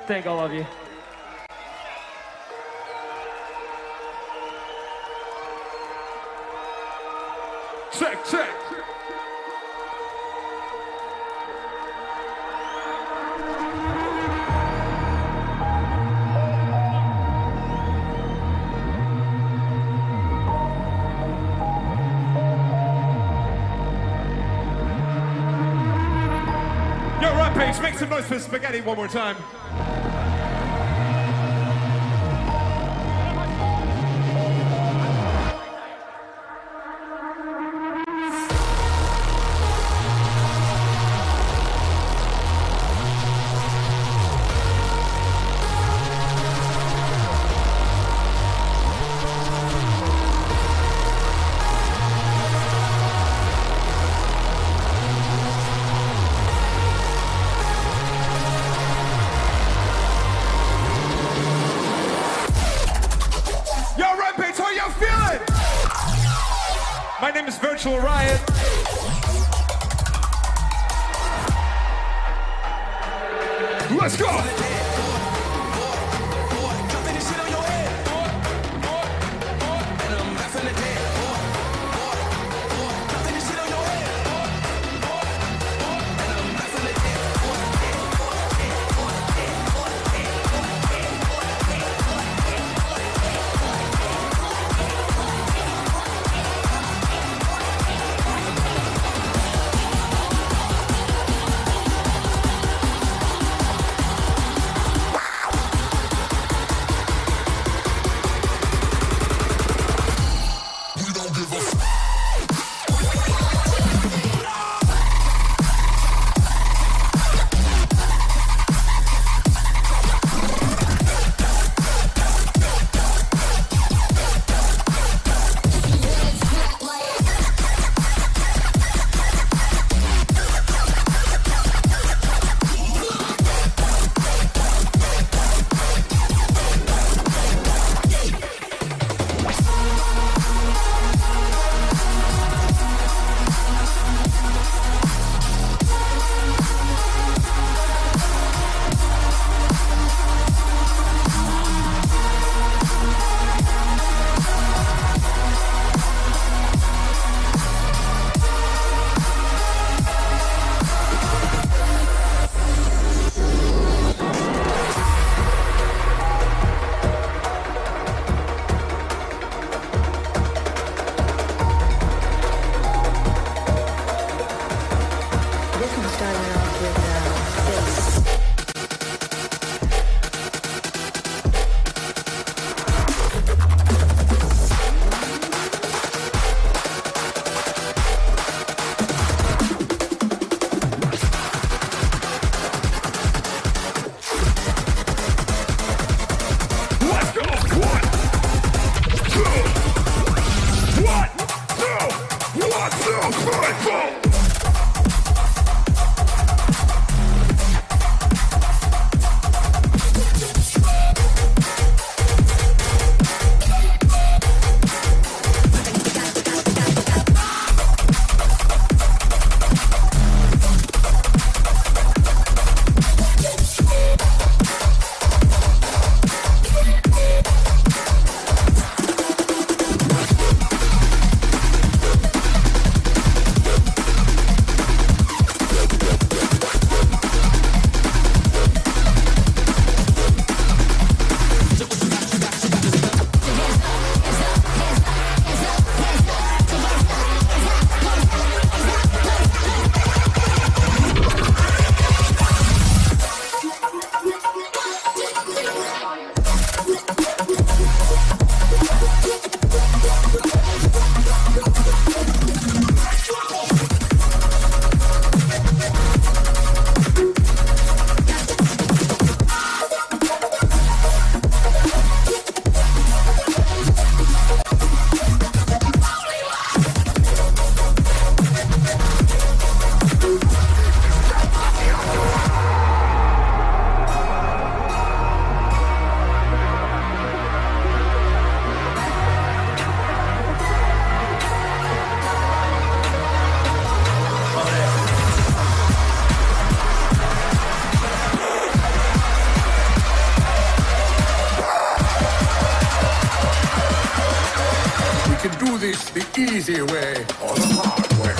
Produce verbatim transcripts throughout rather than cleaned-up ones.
Thank all of you. Check, check. Yo, Rampage, make some noise for Spaghetti one more time. My name is Virtual Riot. Let's go! this the easy way or the hard way?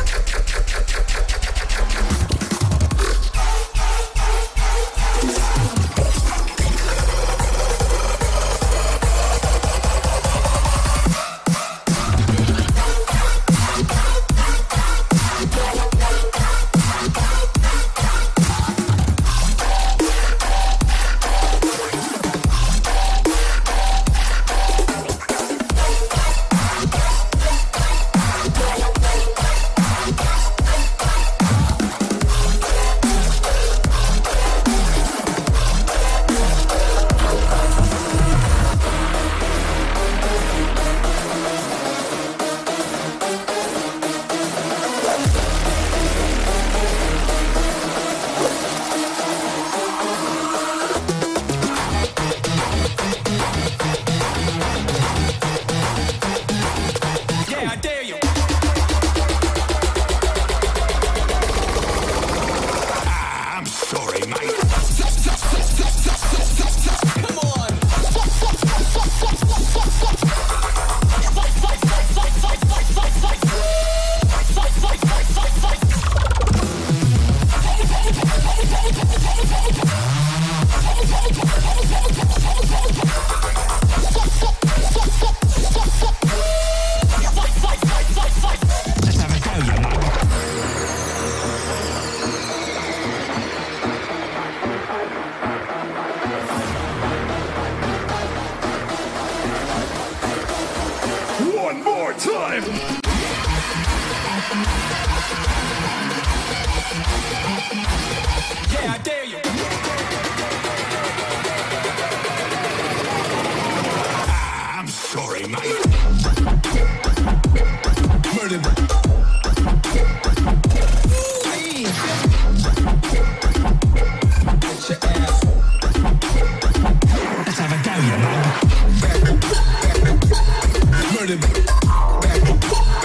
One more time! Yeah, I dare you! I'm sorry, mate. Murder. Get your ass. Let's have a go, you man. Back, back, murder. Back.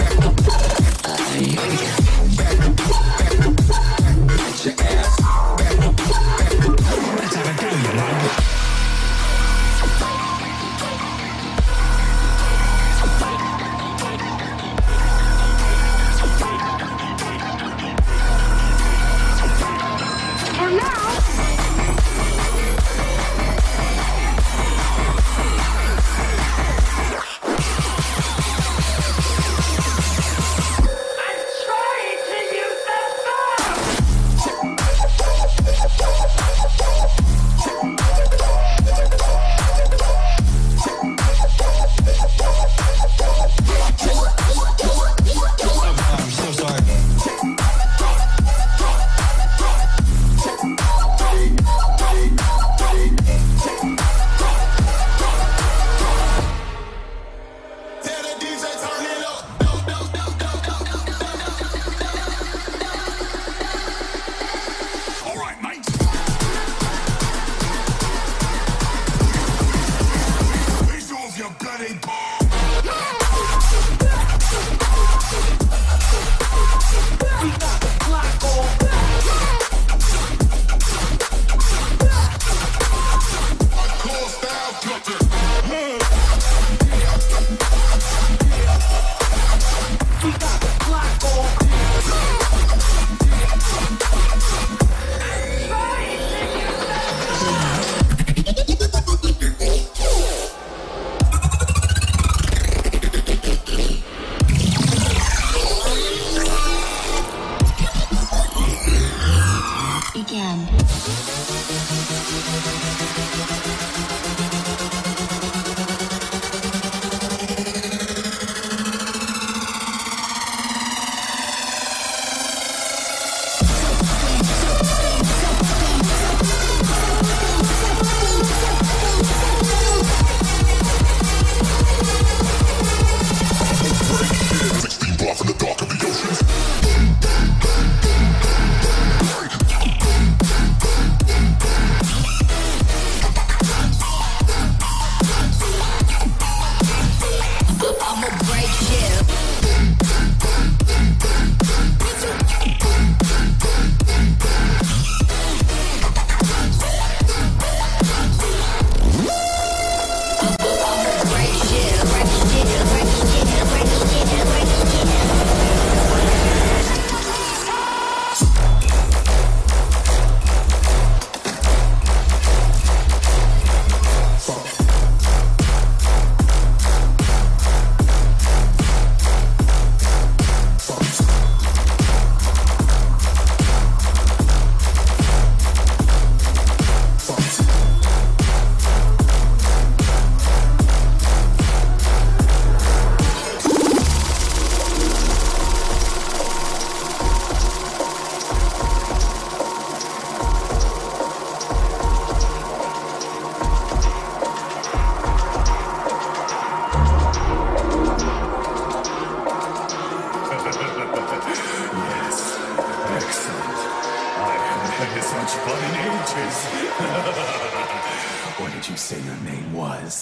did you say your name was?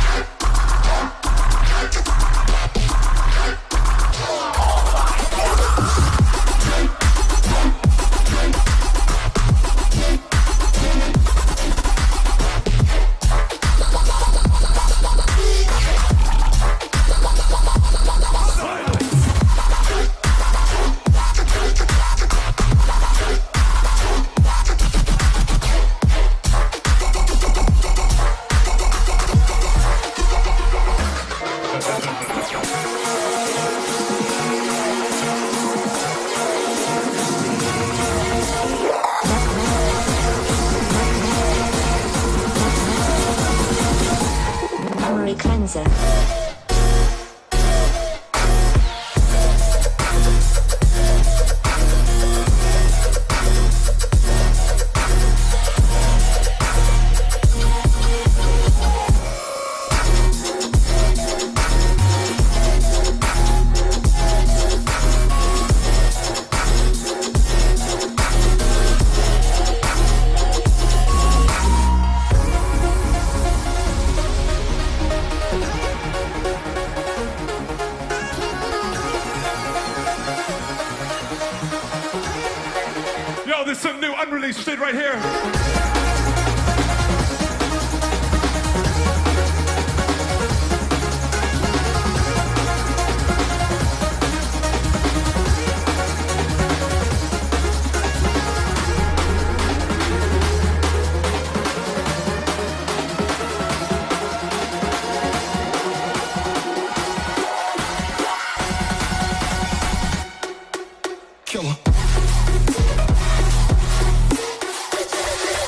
Memory cleanser. Yo, there's some new unreleased shit right here. Killer.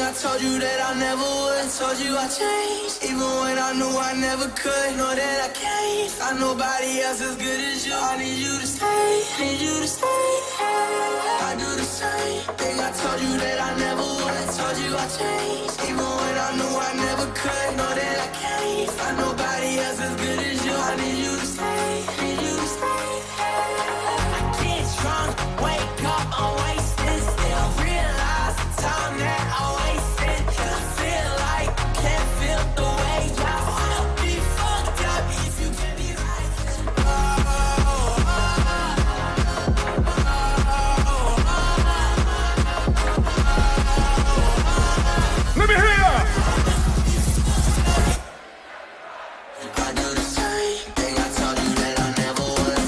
I told you that I never would. Told you I changed, even when I knew I never could. Know that I can't find nobody else as good as you. I need you to stay, need you to stay. I do the same thing. I told you that I never would. Told you I changed, even when I knew I never could. Know that I can't find nobody else as good as you. I need you to stay, need you to stay. I get drunk, wake up, I'm wasted still. Realize the time that I wasted. I feel like I can't feel the way I will be fucked up if you get me right. Oh, oh, Let me hear ya! I do the same thing. I told you that I never would.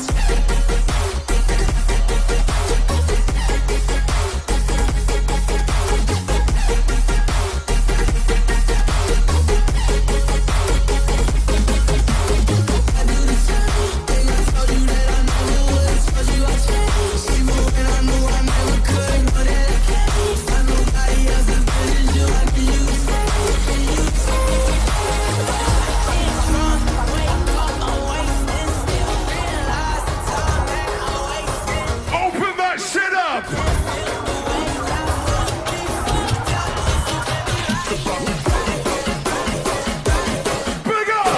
I do the same thing. I told you that I never would. Told you I changed, even when I knew I never could. Know that I can't find nobody else as good as you. I need you to stay, need you to stay. Drunk, wake up, I'm wasted still. Realize the time that I wasted. Open that shit up! Bigger!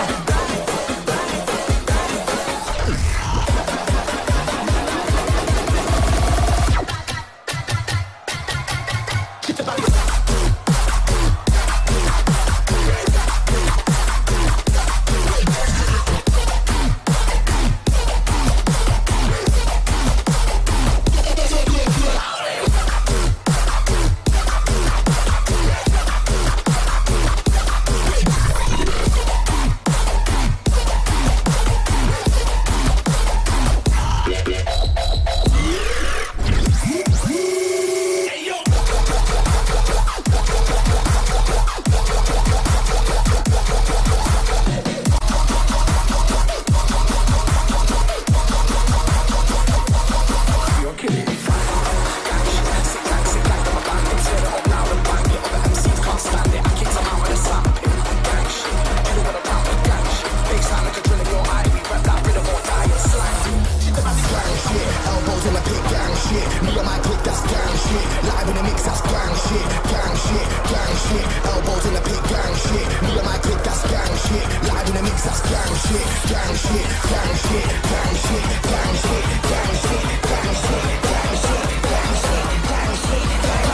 Elbows in the pit, gang shit. Me and my clique, that's gang shit. Live in the mix, that's gang shit. Gang shit, gang shit. Elbows in the pit, gang shit. Me and my clique, that's gang shit. Live in the mix, that's gang shit. Gang shit, gang shit, gang shit, gang shit, gang shit, gang shit, gang shit, gang shit, gang shit,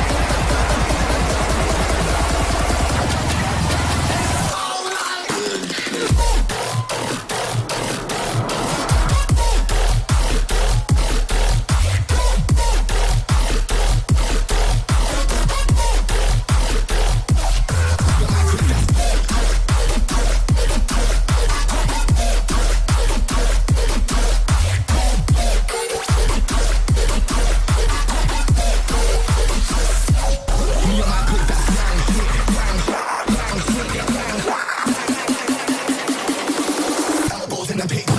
elbows in the pit.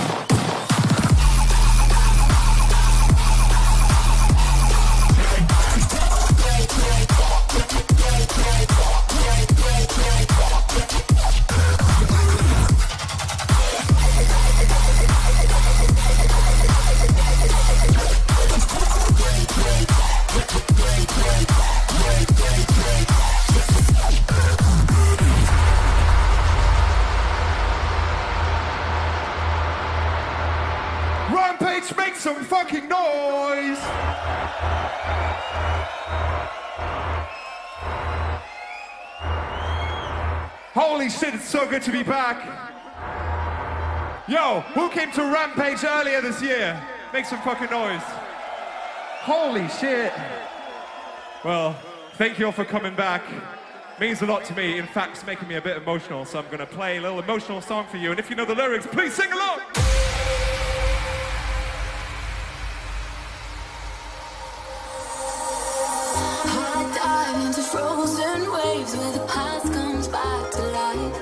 Rampage, make some fucking noise! Holy shit, it's so good to be back. Yo, who came to Rampage earlier this year? Make some fucking noise. Holy shit. Well, thank you all for coming back. Means a lot to me. In fact, it's making me a bit emotional, so I'm gonna play a little emotional song for you. And if you know the lyrics, please sing along. I dive into frozen waves where the past comes back to life.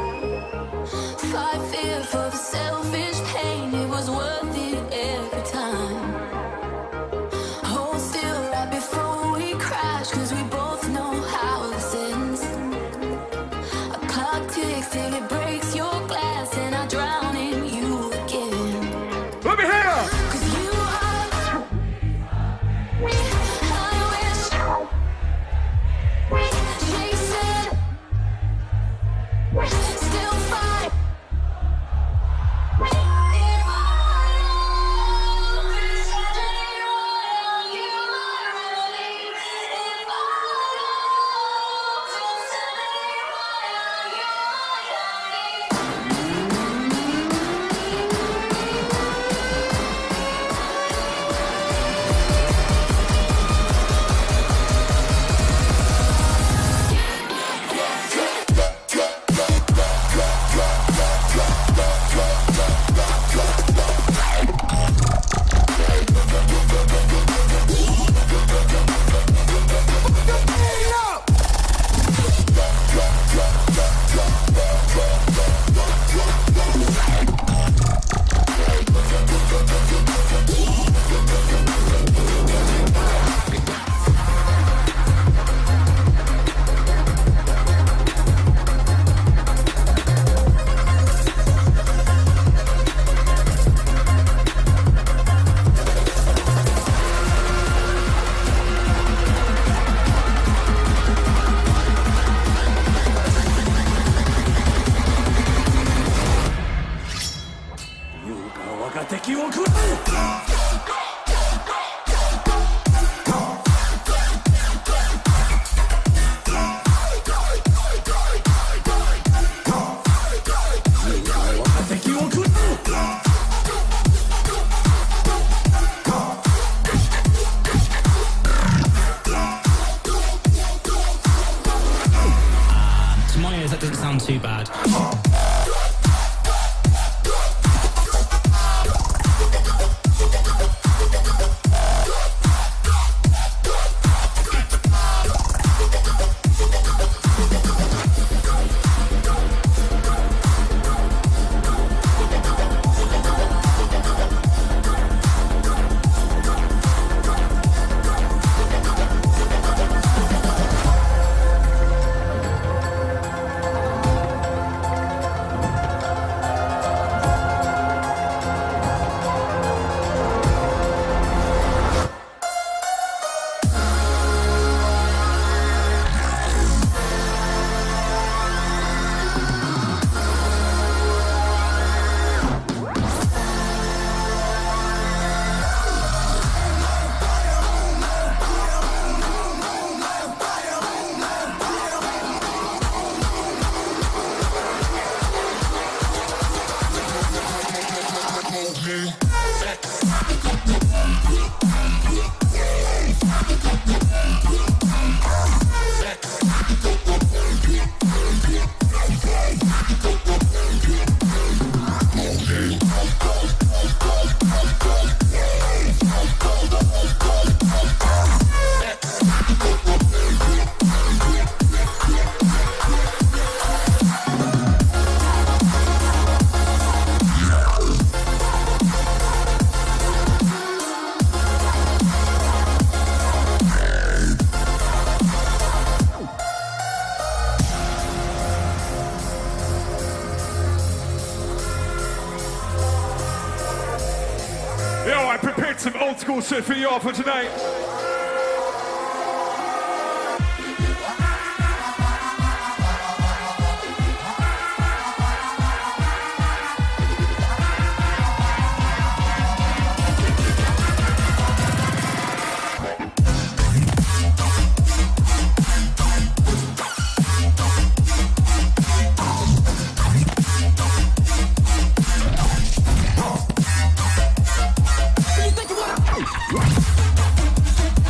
Fight fear for the selfish pain, it was worth it every time. Hold still right before we crash, cause we both know how this ends. Too bad. Some old school shit for you all for tonight. You think you wanna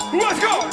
Let's go!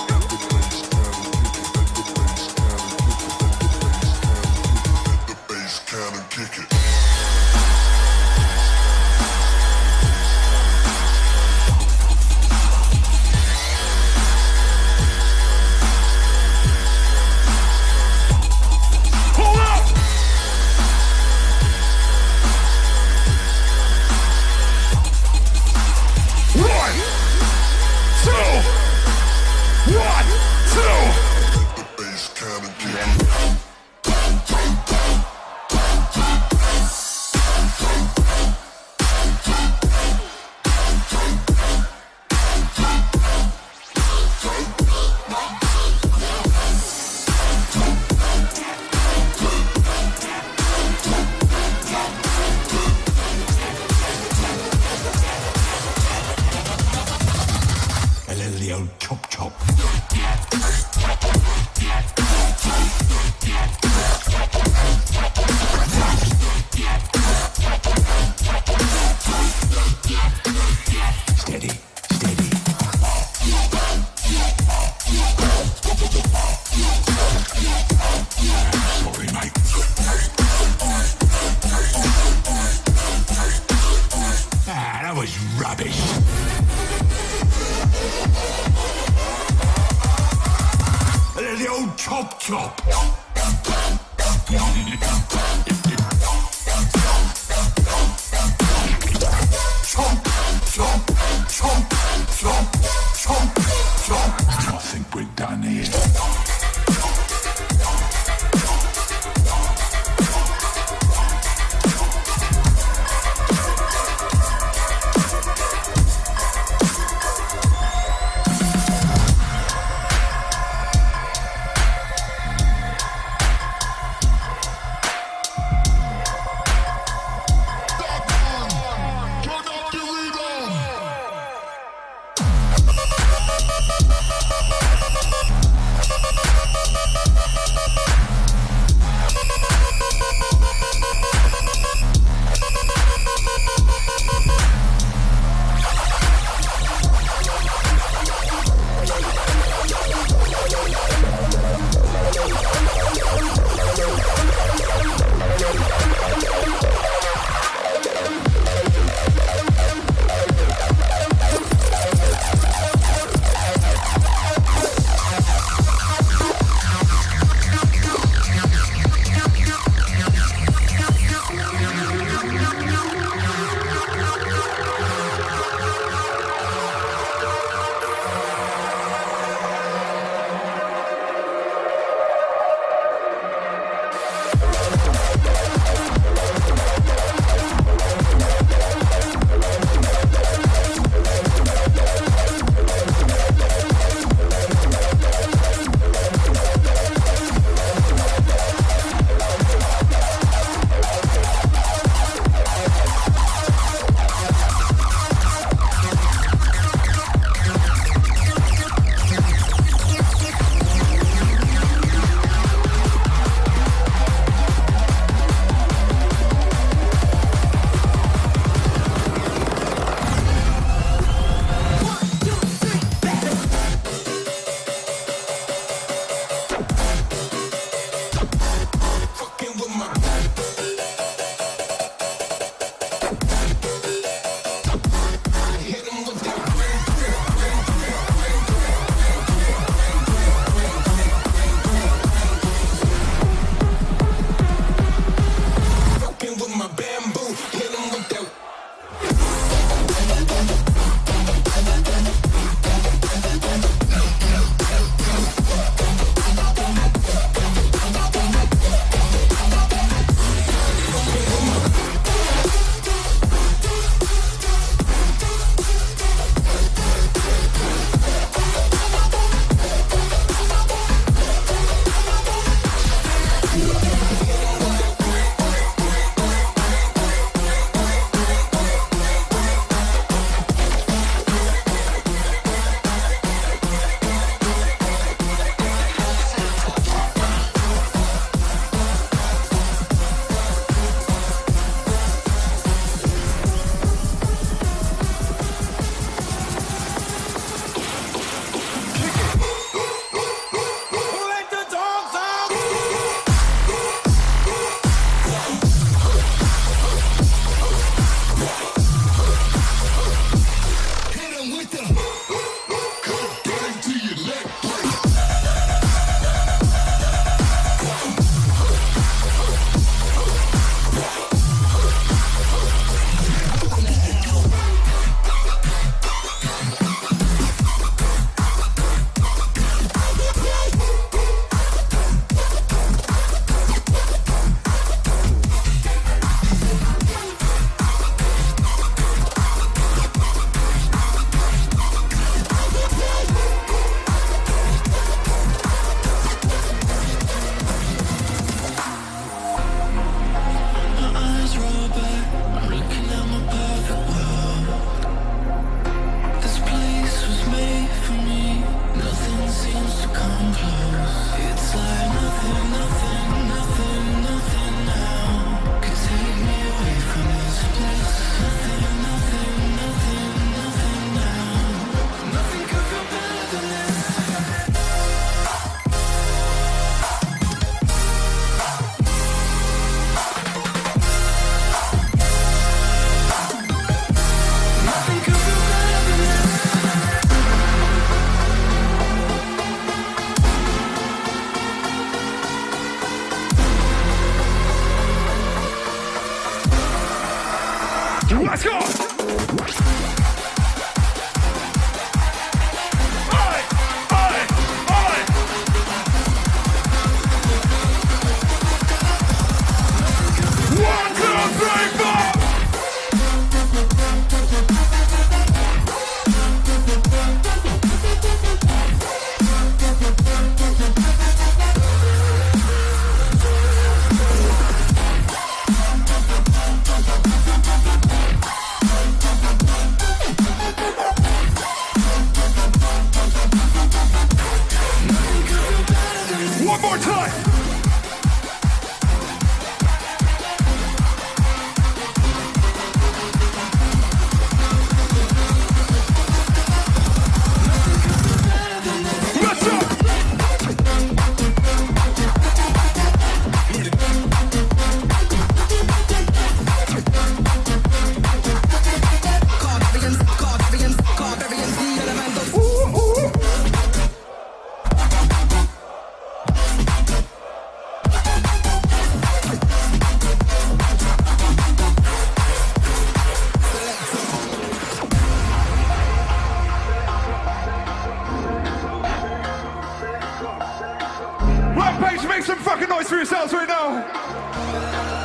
yourselves right now.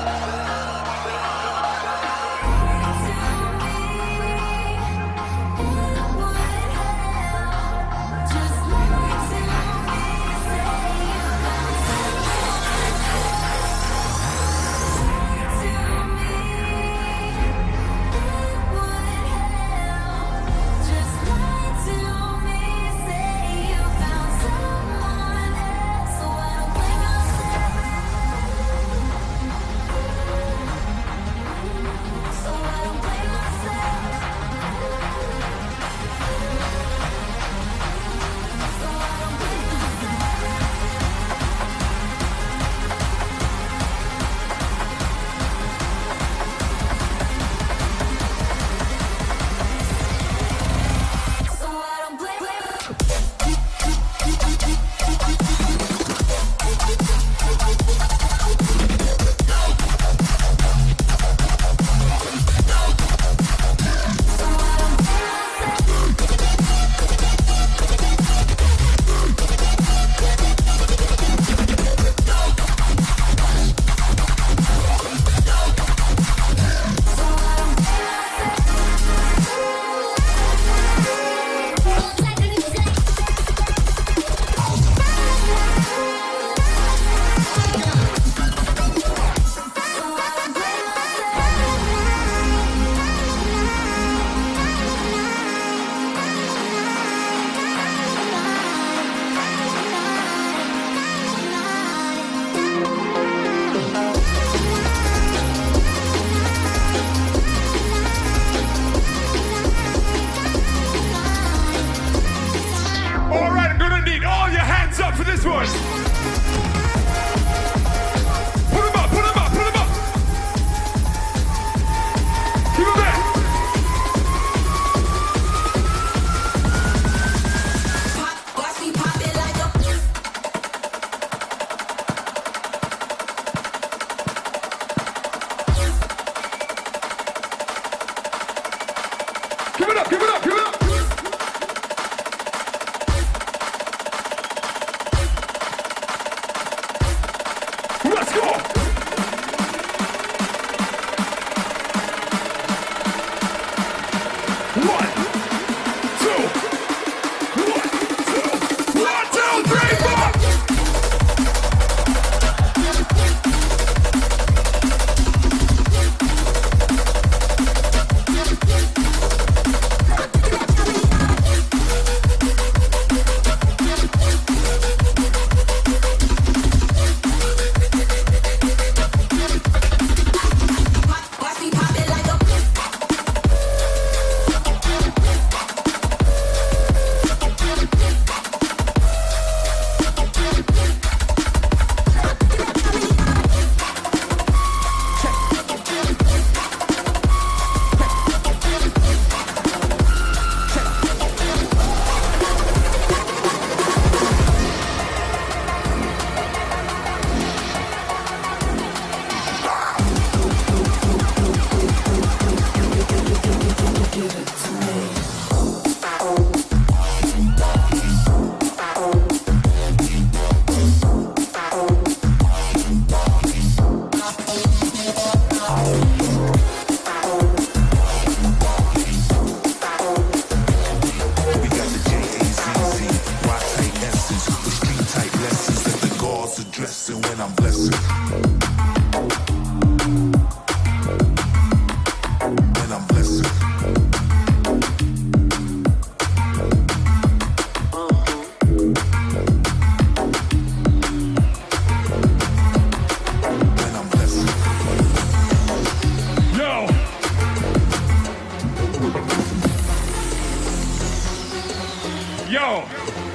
Yo,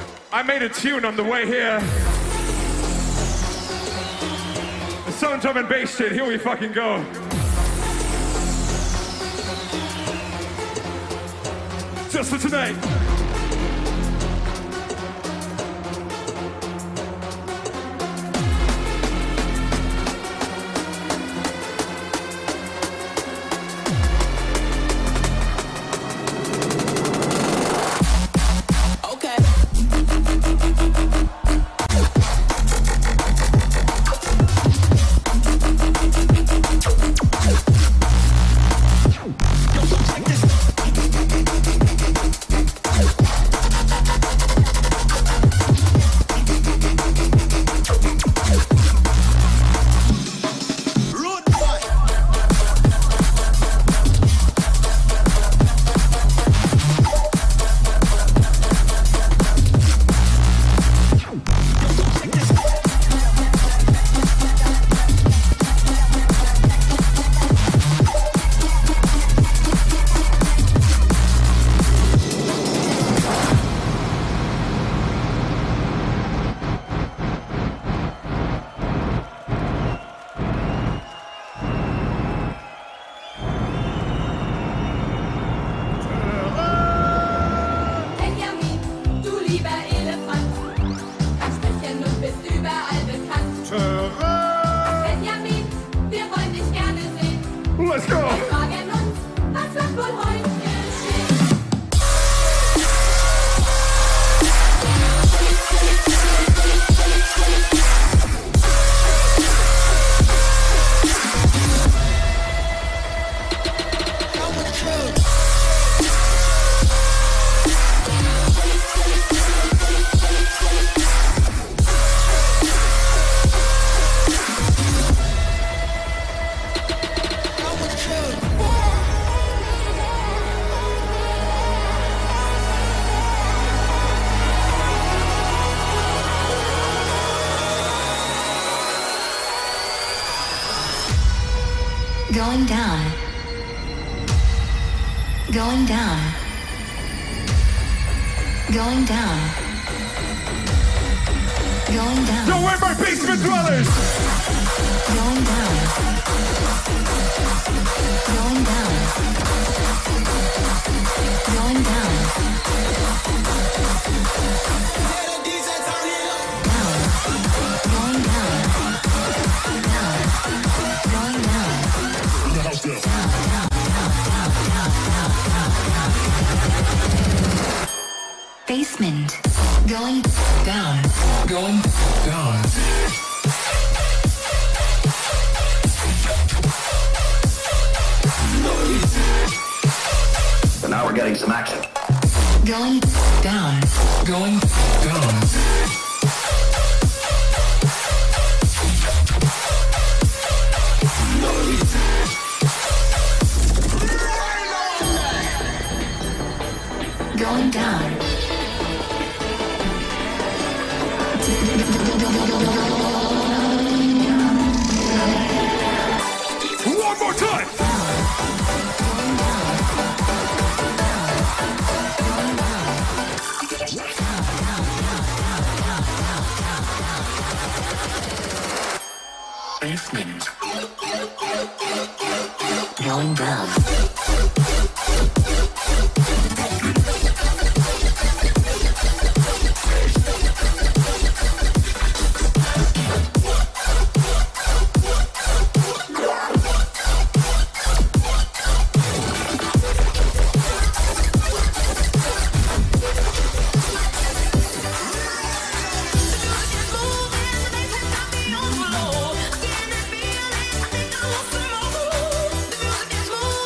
I made a tune on the way here. The Southern Drum and Bass shit, here we fucking go. Just for tonight. Going down. Going down. Going down. Going down. Yo, where my basement dwellers? Going down. Going down. Going down. Down. Going down. Down. Going down. Down, down, down, down, down, down, down, down. Basement. Going down. Going down. So now we're getting some action. Going down. Going down. Going down. One more time. Basement. Going down. Moving, the bass has got me on the floor. Scared to feel it, I think I want some more. The music is moving.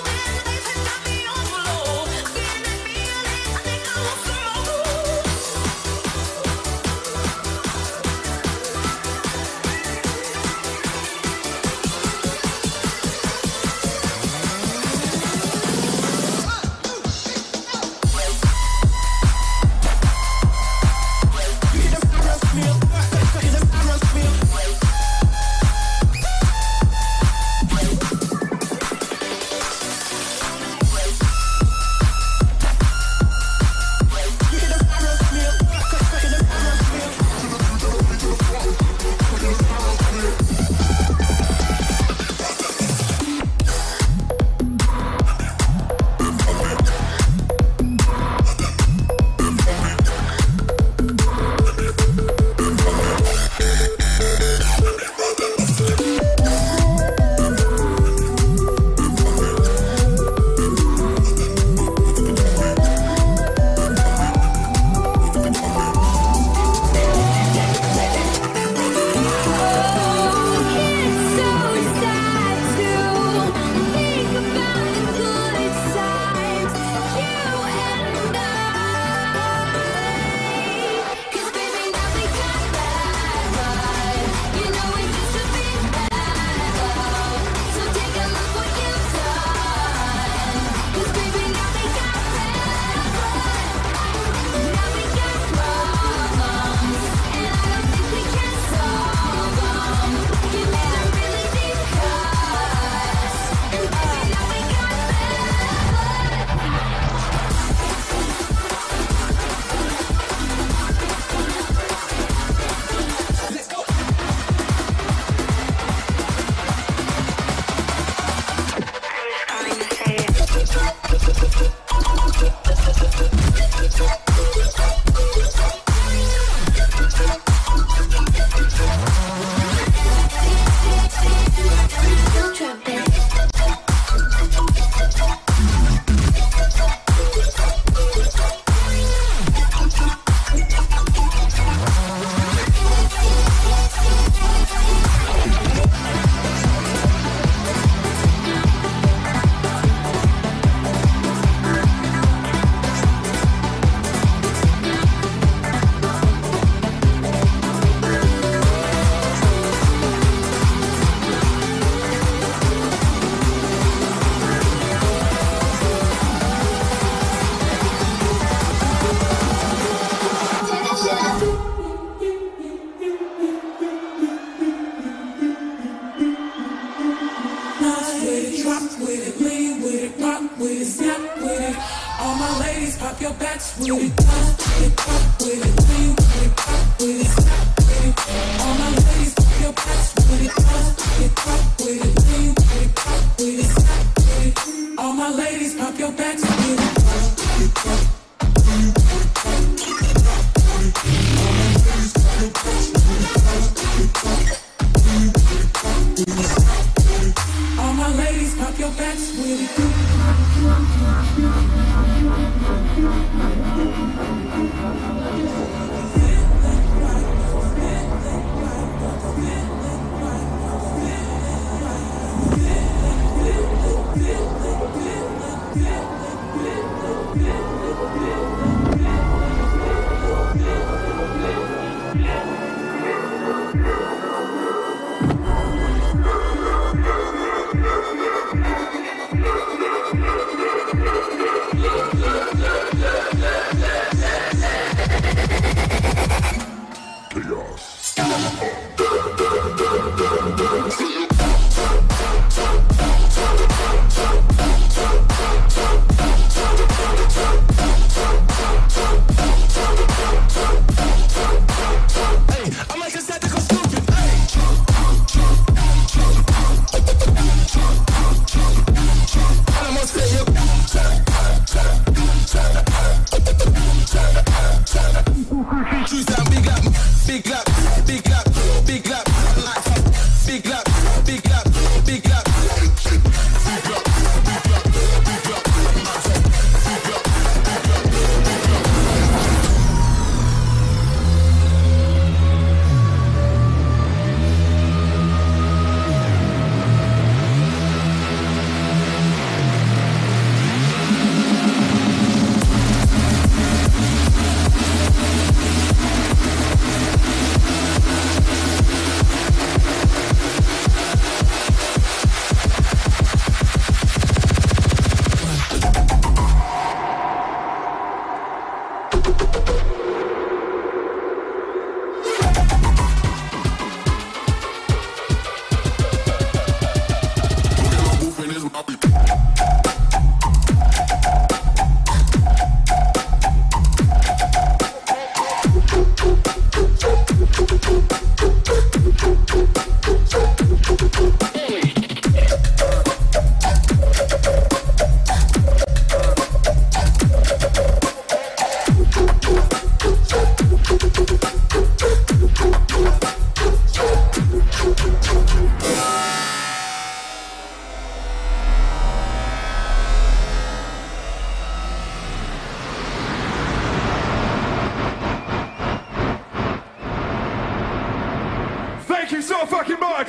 Thank you so fucking much!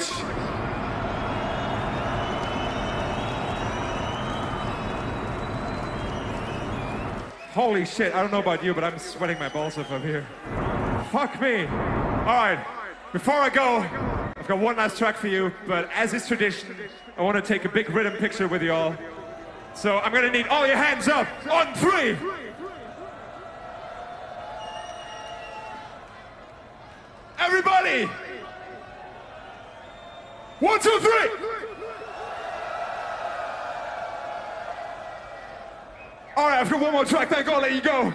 Holy shit, I don't know about you, but I'm sweating my balls off up here. Fuck me. Alright, before I go, I've got one last track for you, but as is tradition, I want to take a big rhythm picture with you all. So I'm gonna need all your hands up on three! Everybody! One, two, three! All right, I've got one more track, then I'll let you go.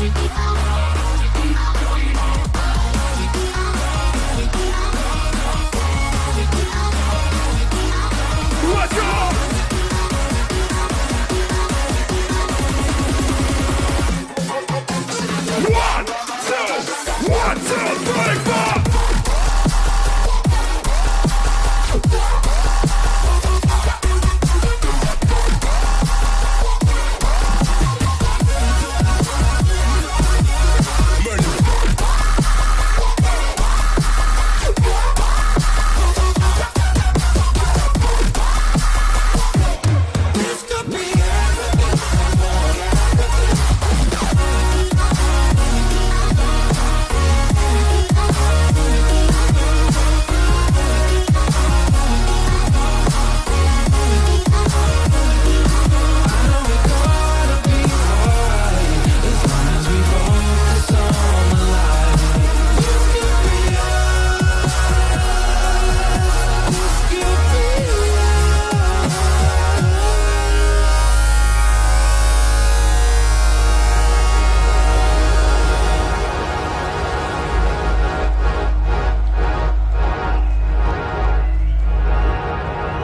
Let's go! One, two, one, two, three, four.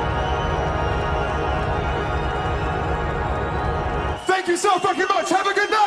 Thank you so fucking much. Have a good night.